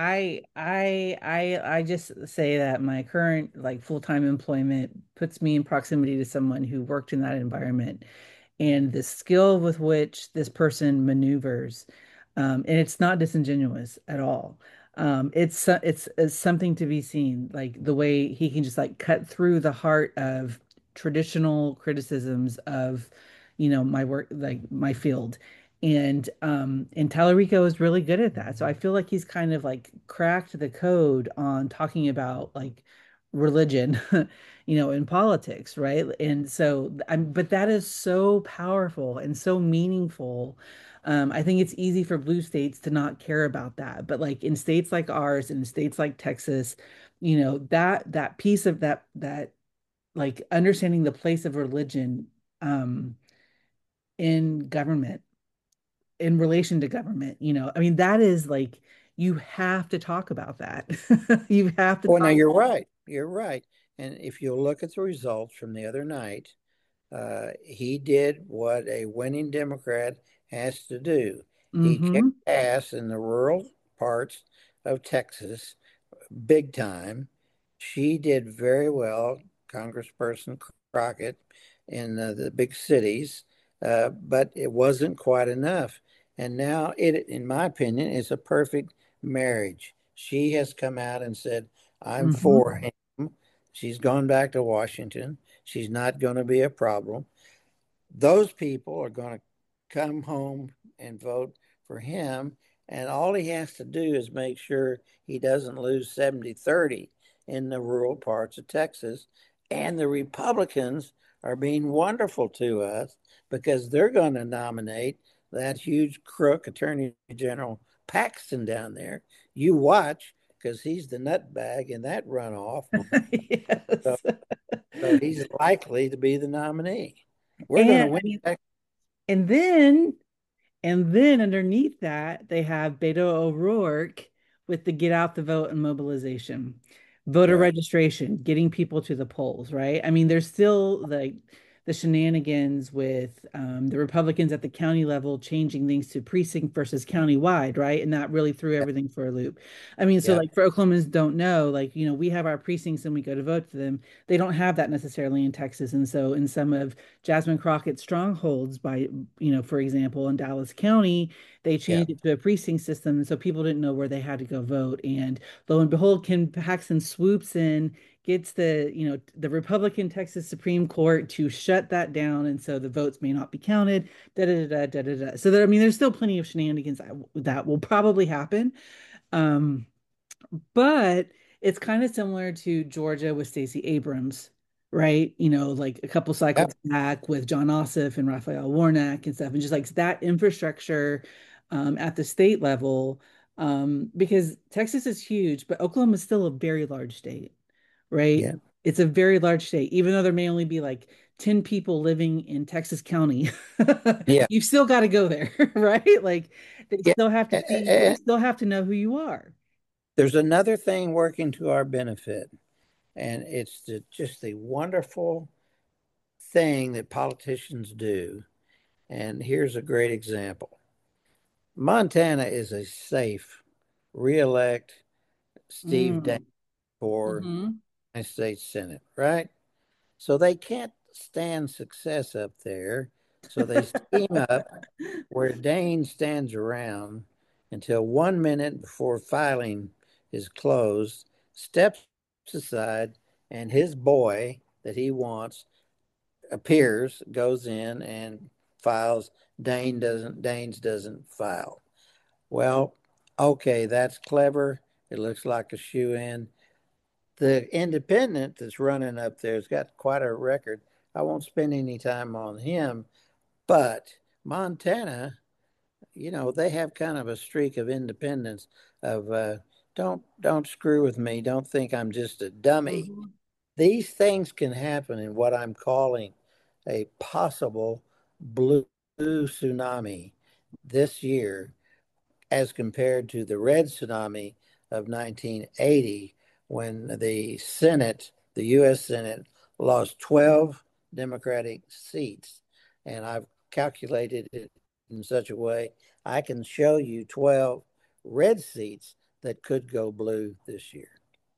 I just say that my current like full-time employment puts me in proximity to someone who worked in that environment and the skill with which this person maneuvers, and it's not disingenuous at all. It's something to be seen, like the way he can just like cut through the heart of traditional criticisms of, my work, like my field, And Tallarico is really good at that. So I feel like he's kind of like cracked the code on talking about like religion, in politics, right? And so but that is so powerful and so meaningful. I think it's easy for blue states to not care about that, but like in states like ours and in states like Texas, that piece of that like understanding the place of religion um in government, in relation to government, I mean, that is like, you have to talk about that. You have to Well, now talk. you're right. You're right. And if you look at the results from the other night, he did what a winning Democrat has to do. He kicked Hmm. ass in the rural parts of Texas big time. She did very well, Congressperson Crockett, in the big cities, but it wasn't quite enough. And now in my opinion, is a perfect marriage. She has come out and said, I'm Hmm. for him. She's gone back to Washington. She's not going to be a problem. Those people are going to come home and vote for him. And all he has to do is make sure he doesn't lose 70-30 in the rural parts of Texas. And the Republicans are being wonderful to us because they're going to nominate that huge crook, Attorney General Paxton down there. You watch because he's the nutbag in that runoff. So, Yes. so he's likely to be the nominee. We're going to And I win. mean, and then And then underneath that, they have Beto O'Rourke with the get out the vote and mobilization, voter Right. registration, getting people to the polls, right? I mean, there's still the shenanigans with the Republicans at the county level changing things to precinct versus county-wide, right? And that really threw everything for a loop. I mean, so Yeah. like for Oklahomans don't know, like, we have our precincts and we go to vote to them. They don't have that necessarily in Texas. And so in some of Jasmine Crockett's strongholds by for example, in Dallas County, they Yeah. changed it to a precinct system, so people didn't know where they had to go vote. And lo and behold, Ken Paxton swoops in, gets the Republican Texas Supreme Court to shut that down, and so the votes may not be counted. Da da da da da da. So there, I mean, there's still plenty of shenanigans that will probably happen. Um, but it's kind of similar to Georgia with Stacey Abrams, right? Like a couple Yeah. cycles back with John Ossoff and Raphael Warnock and stuff, and just like that infrastructure at the state level, because Texas is huge, but Oklahoma is still a very large state, right? Yeah. It's a very large state, even though there may only be like 10 people living in Texas County. Yeah. You've still got to go there, right? Like they Yeah. still have to see you, they And still have to know who you are. there's another thing working to our benefit, and it's just the wonderful thing that politicians do. And here's a great example. Montana is a safe reelect Steve Daines Mm. for Hmm. United States Senate, right? So they can't stand success up there. So they scheme up where Dane stands around until 1 minute before filing is closed, steps aside, and his boy that he wants appears, goes in and files. Danes doesn't file. Well, okay, that's clever. It looks like a shoe in. The independent that's running up there has got quite a record. I won't spend any time on him, but Montana, they have kind of a streak of independence of don't screw with me. Don't think I'm just a dummy. Hmm. These things can happen in what I'm calling a possible blue tsunami this year as compared to the red tsunami of 1980 when the U.S. Senate lost 12 Democratic seats. And I've calculated it in such a way I can show you 12 red seats that could go blue this year.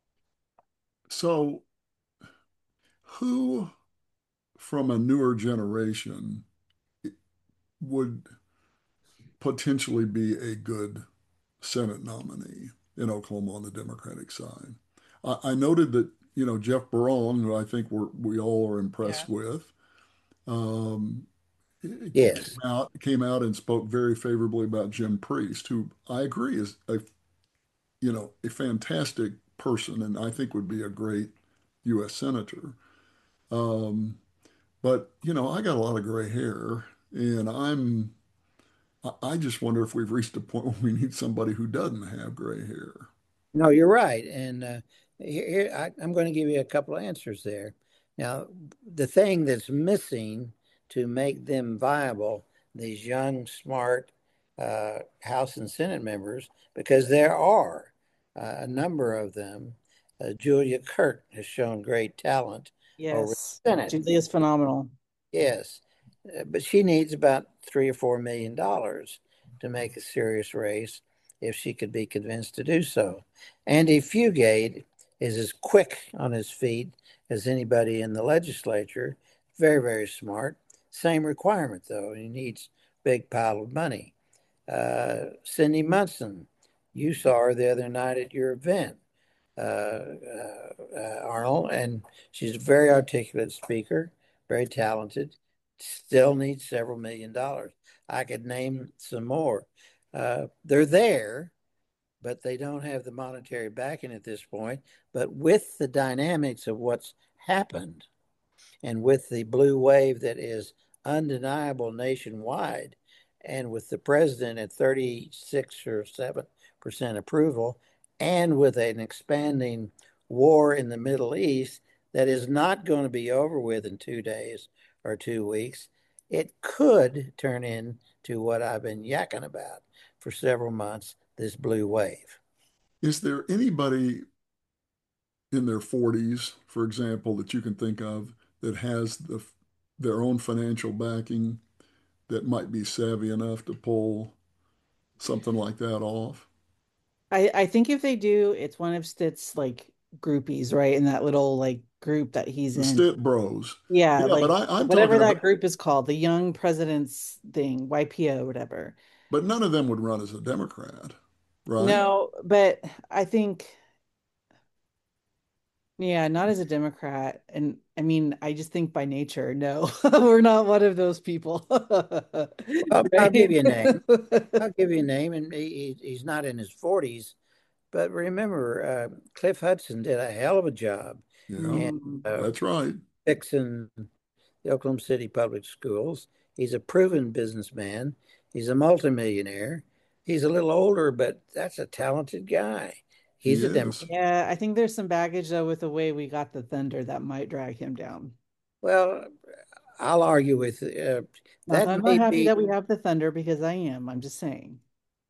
So, who from a newer generation would potentially be a good Senate nominee in Oklahoma on the Democratic side? I noted that, Jeff Braun, who I think we all are Yeah. impressed with, um, Yes. came out and spoke very favorably about Jim Priest, who I agree is a fantastic person and I think would be a great U.S. senator. Um, but I got a lot of gray hair, and I just wonder if we've reached a point where we need somebody who doesn't have gray hair. No, you're right. And I'm going to give you a couple of answers there. Now, the thing that's missing to make them viable, these young, smart House and Senate members, because there are a number of them. Julia Kirk has shown great talent over Yes. the Senate. Julia's phenomenal. Yes, but she needs about $3 or $4 million to make a serious race if she could be convinced to do so. Andy Fugate is as quick on his feet as anybody in the legislature. Very, very smart. Same requirement though. He needs big pile of money. Cindy Munson, you saw her the other night at your event, Arnold, and she's a very articulate speaker, very talented, still needs several $1 million. I could name some more. They're there, but they don't have the monetary backing at this point. But with the dynamics of what's happened and with the blue wave that is undeniable nationwide, and with the president at 36 or 7% approval, and with an expanding war in the Middle East that is not going to be over with in 2 days or 2 weeks, it could turn into what I've been yakking about for several months, this blue wave. Is there anybody in their 40s, for example, that you can think of that has their own financial backing that might be savvy enough to pull something like that off? I think if they do, it's one of Stitt's like groupies, right? In that little like group that he's The in. Stitt Bros. Yeah, Yeah, but like I'm whatever talking that about, group is called, the Young Presidents thing, YPO, whatever. but none of them would run as a Democrat, right? No, but I think, yeah, not as a Democrat. And I mean, I just think by nature, no, we're not one of those people. Well, I'll give Right? you a name. I'll give you a name, and he's not in his 40s. But remember, Cliff Hudson did a hell of a job Yeah, in Mm. that's right. fixing the Oklahoma City public schools. He's a proven businessman. He's a multimillionaire. He's a little older, but that's a talented guy. He He's a is. Democrat. Yeah, I think there's some baggage though with the way we got the Thunder that might drag him down. Well, I'll argue with Not that that I'm not may happy be, that we have the Thunder because I am. I'm just saying.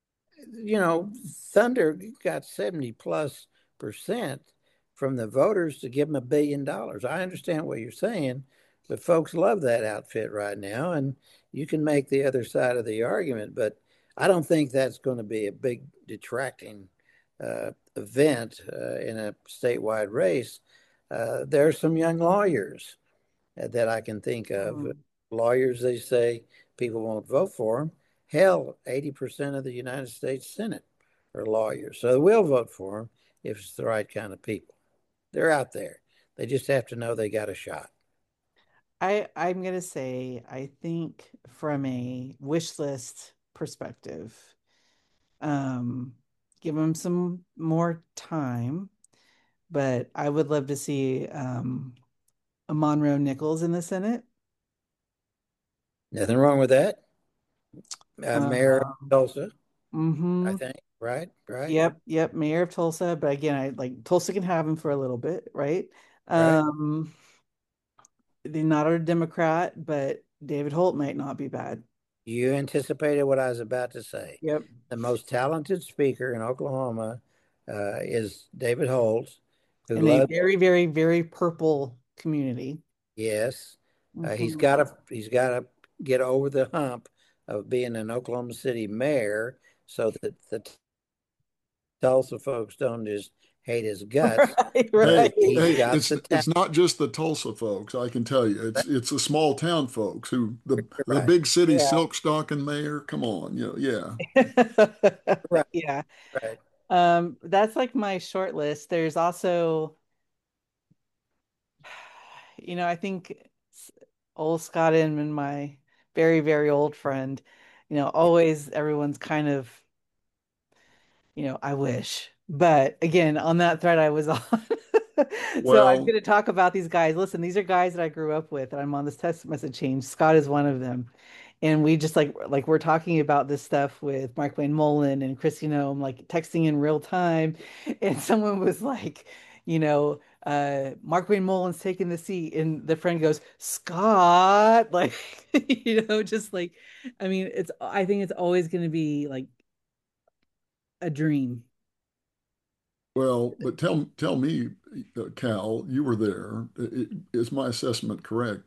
Thunder got 70 plus percent from the voters to give him $1 billion. I understand what you're saying, but folks love that outfit right now, and you can make the other side of the argument, but I don't think that's going to be a big detracting event in a statewide race. There are some young lawyers that I can think of. Mm. Lawyers, they say people won't vote for them. Hell, 80% of the United States Senate are lawyers. So we'll vote for them if it's the right kind of people. They're out there. They just have to know they got a shot. I'm gonna say I think from a wish list perspective, um, give him some more time, but I would love to see a Monroe Nichols in the Senate. Nothing wrong with that. Mayor of Um, Tulsa, I hmm think. Right, right, Yep, Mayor of Tulsa. But again, I like Tulsa can have him for a little bit, right? right. Um, they're not a Democrat, but David Holt might not be bad. You anticipated what I was about to say. Yep. The most talented speaker in Oklahoma is David Holt, who In a loves, very, very, very purple community. yes, Mhm. he's got to get over the hump of being an Oklahoma City mayor, so that the Tulsa folks don't just hate his guts. Right, Hey, He's right. hey, got it's the it's talent. not just the Tulsa folks, I can tell you. It's the small town folks who the Right. big city Yeah. silk stocking mayor. Come on, yeah. Right. Yeah. Right. That's like my short list. There's also, I think old Scott Inman, my very, very old friend. Always everyone's kind of, I wish. But again, on that thread I was on. So I'm Well, going to talk about these guys. Listen, these are guys that I grew up with, and I'm on this text message chain. Scott is one of them. And we just like we're talking about this stuff with Mark Wayne Mullen and Chris, like texting in real time. And someone was like, Mark Wayne Mullen's taking the seat, and the friend goes, Scott, like, just like, I mean, I think it's always going to be like a dream. well, but tell me, Cal, you were there. Is my assessment correct?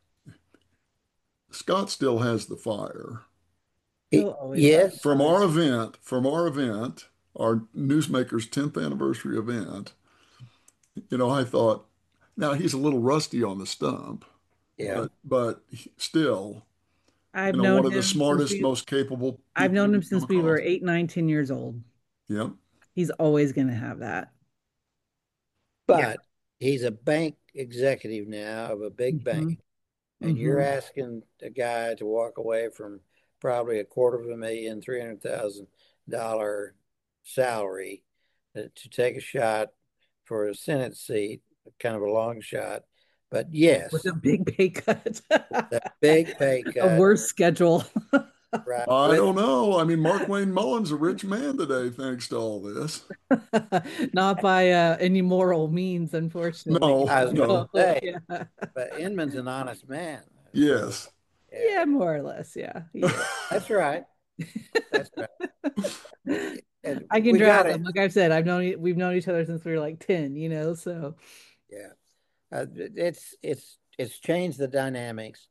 Scott still has the fire. He'll always have Yes, From fire. our event, our Newsmakers 10th anniversary event, I thought, now he's a little rusty on the stump, yeah. but still, I've one known of the him since smartest, most capable I've people known him you've come since we were across. 8, 9, 10 years old. Yep. He's always going to have that. Yeah. But he's a bank executive now of a big hmm bank. And you're hmm asking a guy to walk away from probably $250,000, $300,000 salary to take a shot for a Senate seat, kind of a long shot. But With yes, a big pay cut, the big pay a cut, worse schedule. right? I With don't know. I mean, Mark Wayne Mullen's a rich man today, thanks to all this. Not by any moral means, unfortunately. No, I was going to no. So, say, yeah. but Inman's an honest man. So Yes. yeah, Yeah, more or less. Yeah, he is. that's right. That's right. And I can we got drive it. him. Like I've said, we've known each other since we were like 10, so Yeah. It's changed the dynamics.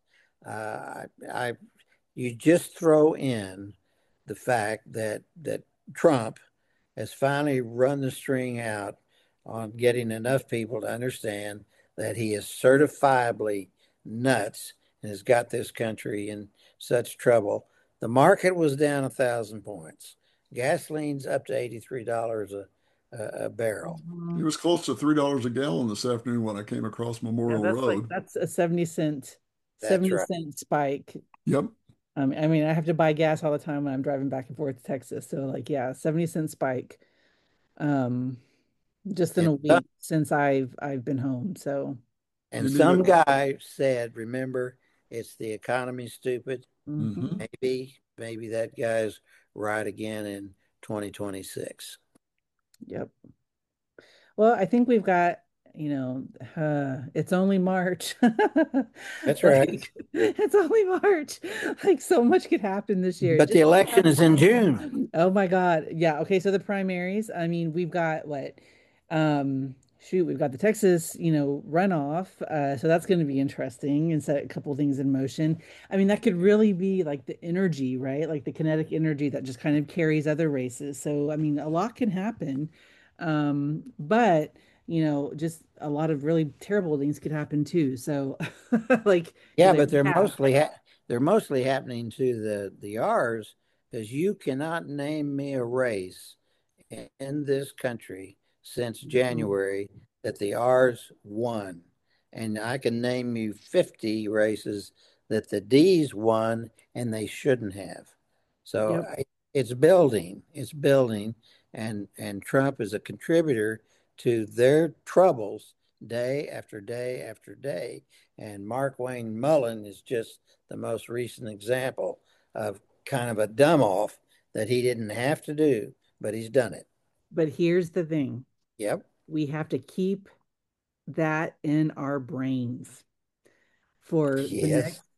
I you just throw in the fact that Trump has finally run the string out on getting enough people to understand that he is certifiably nuts and has got this country in such trouble. The market was down 1,000 points. Gasoline's up to $83 a barrel. He Mhm. was close to $3 a gallon this afternoon when I came across Yeah, Memorial that's Road. a 70 cent, That's 70 right. cent spike. Yep. I mean, I have to buy gas all the time when I'm driving back and forth to Texas. So like, yeah, 70 cent spike. Um, just in And a week since I've been home. So, And You need some it. guy said, remember, it's the economy, stupid. mhm. Hmm. Maybe that guy's right again in 2026. Yep. Well, I think we've got, it's only March. That's right. Like, it's only March. Like, so much could happen this year. But the Just election is in June. Oh my God. Yeah. Okay. So the primaries, I mean, we've got what? We've got the Texas, runoff. So that's going to be interesting and set a couple things in motion. I mean, that could really be like the energy, right? Like the kinetic energy that just kind of carries other races. So, I mean, a lot can happen. But just a lot of really terrible things could happen too. So, like, Yeah, like but we have. they're mostly happening to the R's because you cannot name me a race in this country since Mhm. January that the R's won. And I can name you 50 races that the D's won and they shouldn't have. So Yep. it's building, and Trump is a contributor to their troubles day after day after day. And Mark Wayne Mullen is just the most recent example of kind of a dumb off that he didn't have to do, but he's done it. But here's the thing. Yep. We have to keep that in our brains for the Yes, next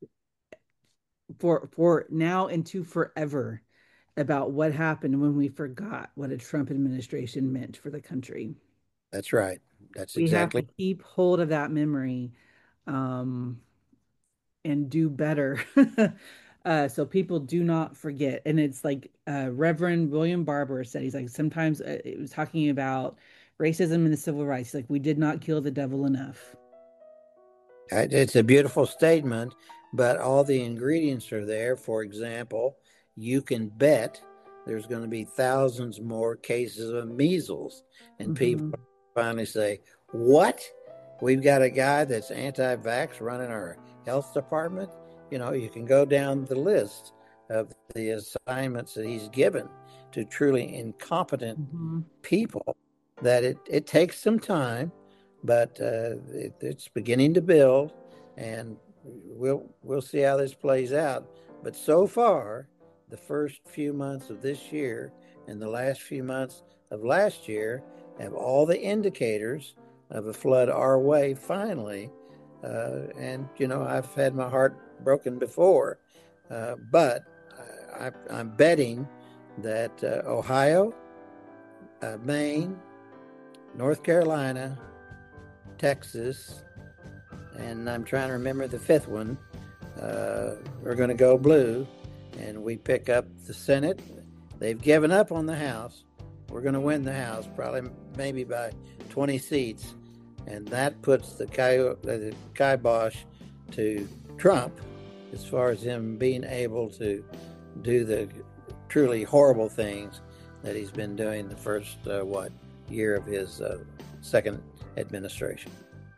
for now into forever about what happened when we forgot what a Trump administration meant for the country. that's right. That's We have to exactly. keep hold of that memory um, and do better. So people do not forget. And it's like Reverend William Barber said, he's like, sometimes it was talking about racism and the civil rights. Like, we did not kill the devil enough. It's a beautiful statement, but all the ingredients are there. For example, you can bet there's going to be thousands more cases of measles, and people Mhm. finally say, "What? We've got a guy that's anti-vax running our health department? you can go down the list of the assignments that he's given to truly incompetent people, that it takes some time, but it's beginning to build, and we'll see how this plays out. But so far, the first few months of this year and the last few months of last year have all the indicators of a flood our way finally. And I've had my heart broken before, but I'm betting that Ohio, Maine, North Carolina, Texas, and I'm trying to remember the fifth one, are going to go blue, and we pick up the Senate. They've given up on the House. We're going to win the House, probably maybe by 20 seats, and that puts the kibosh to Trump as far as him being able to do the truly horrible things that he's been doing the first, year of his second administration.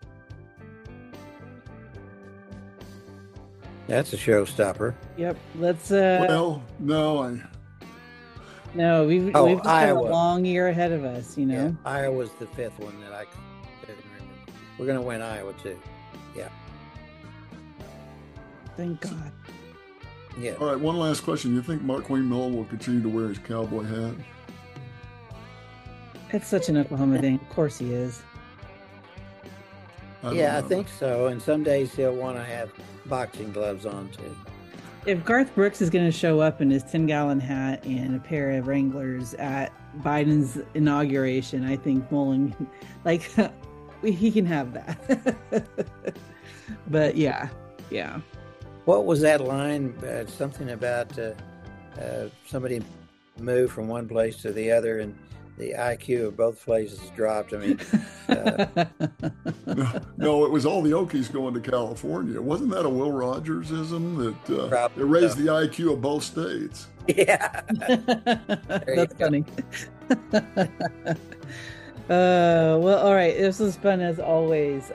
That's a showstopper. Yep. Let's. Well, no, we've just got a Iowa. long year ahead of us. Yeah, Iowa's the fifth one that I couldn't remember. We're going to win Iowa too. Yeah. Thank God. Yeah. All right, one last question. You think Markwayne Mullin will continue to wear his cowboy hat? It's such an Oklahoma thing. Of course he is. I think so. And some days he'll want to have boxing gloves on too. If Garth Brooks is going to show up in his 10-gallon hat and a pair of Wranglers at Biden's inauguration, I think Mullen, he can have that. But yeah. What was that line? Something about somebody moved from one place to the other and the IQ of both places dropped. I mean, no, it was all the Okies going to California. Wasn't that a Will Rogers-ism that it raised the IQ of both states? Yeah. That's funny. Well, all right. This was fun as always.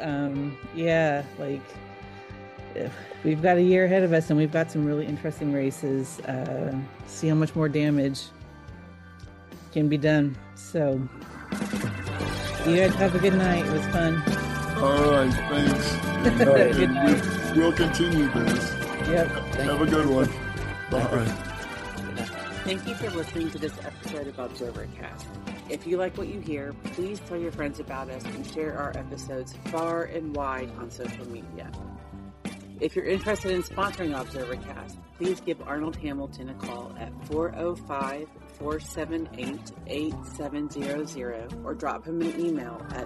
We've got a year ahead of us, and we've got some really interesting races. See how much more damage can be done. So, you guys have a good night. It was fun. All right, thanks. Good night. We'll continue this. Yep. Have a good one. Bye. Thank you for listening to this episode of ObserverCast. If you like what you hear, please tell your friends about us and share our episodes far and wide on social media. If you're interested in sponsoring ObserverCast, please give Arnold Hamilton a call at 405-478-8700 or drop him an email at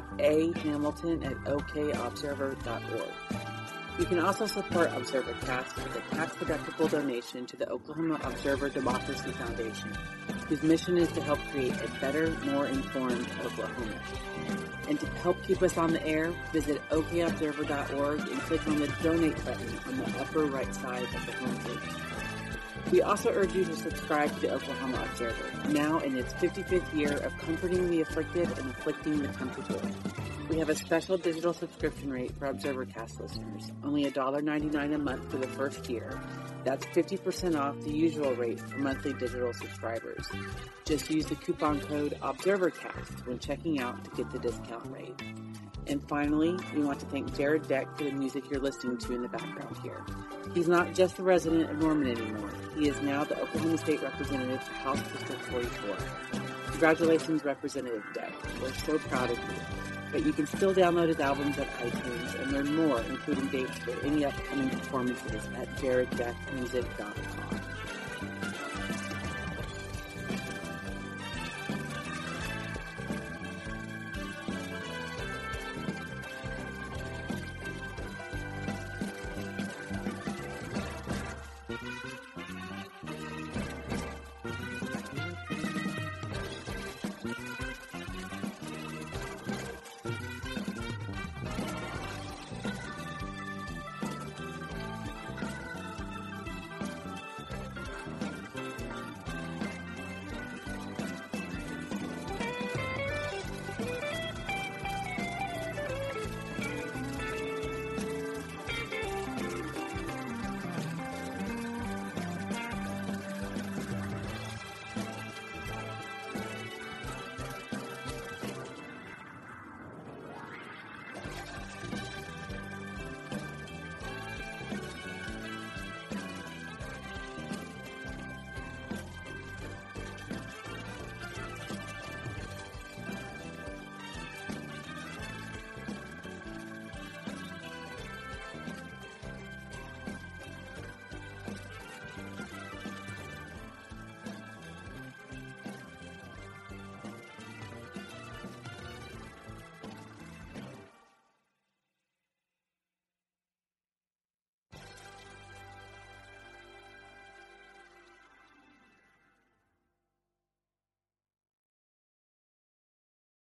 ahamilton@okobserver.org. You can also support ObserverCast with a tax-deductible donation to the Oklahoma Observer Democracy Foundation, whose mission is to help create a better, more informed Oklahoma. And to help keep us on the air, visit okobserver.org and click on the donate button on the upper right side of the homepage. We also urge you to subscribe to the Oklahoma Observer, now in its 55th year of comforting the afflicted and afflicting the comfortable. We have a special digital subscription rate for ObserverCast listeners, only $1.99 a month for the first year. That's 50% off the usual rate for monthly digital subscribers. Just use the coupon code ObserverCast when checking out to get the discount rate. And finally, we want to thank Jared Deck for the music you're listening to in the background here. He's not just a resident of Norman anymore. He is now the Oklahoma State Representative for House District 44. Congratulations, Representative Deck. We're so proud of you. But you can still download his albums at iTunes and learn more, including dates for any upcoming performances at jareddeckmusic.com.